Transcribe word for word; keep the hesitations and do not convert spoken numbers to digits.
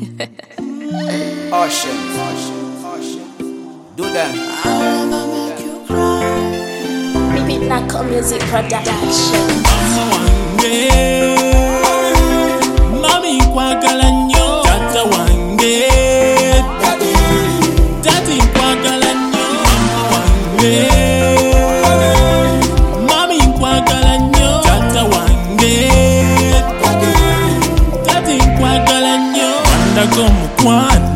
Ocean, ocean, ocean. Do them. I'll never make you cry. Beat Knuckle Music Production. Mama wange, mami kwagala nnyo. Tata wange, tati kwagala nnyo. Mama wange, mami kwagala nnyo. Tata wange, tati kwagala nnyo. Wanda go mukwano.